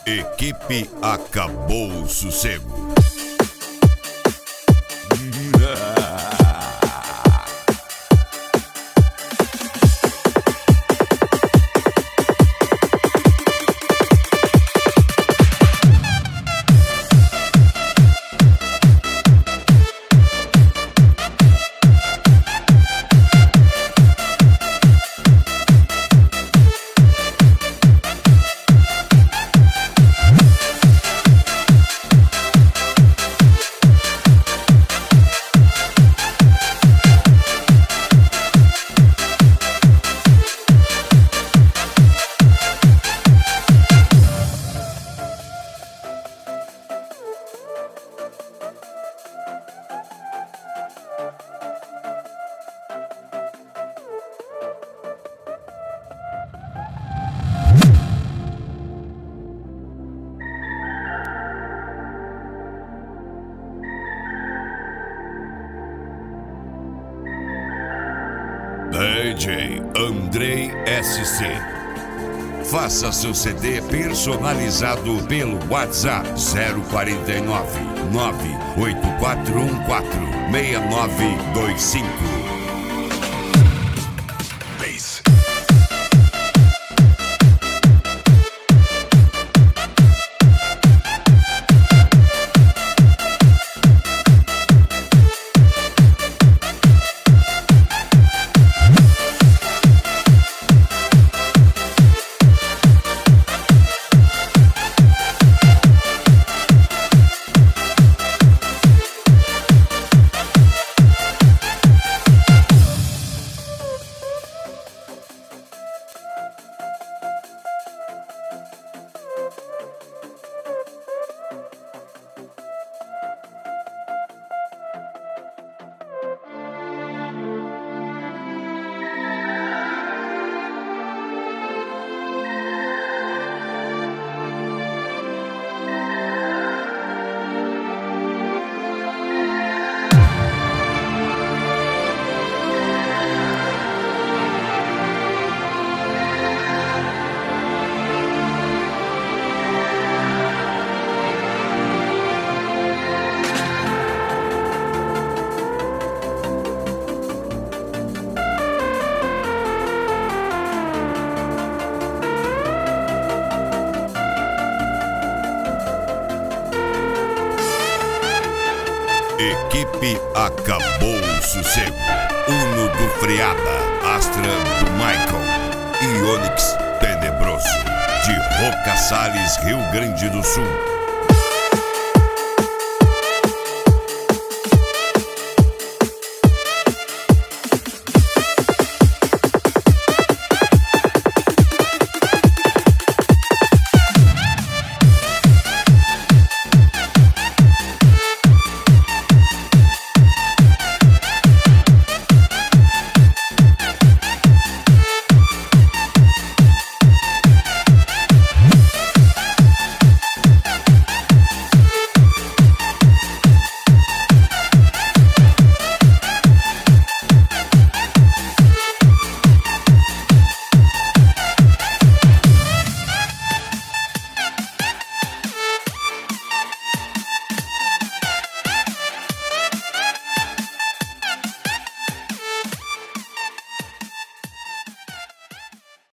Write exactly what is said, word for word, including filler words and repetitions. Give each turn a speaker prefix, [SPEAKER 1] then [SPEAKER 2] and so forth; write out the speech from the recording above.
[SPEAKER 1] Equipe Acabou o Sossego. D J Andrei S C. Faça seu C D personalizado pelo WhatsApp zero quarenta e nove, nove oito quatro um quatro, seis nove dois cinco. Equipe Acabou o Sossego. Uno do Freada, Astra do Michael e Onix Tenebroso de Roca Salles, Rio Grande do Sul.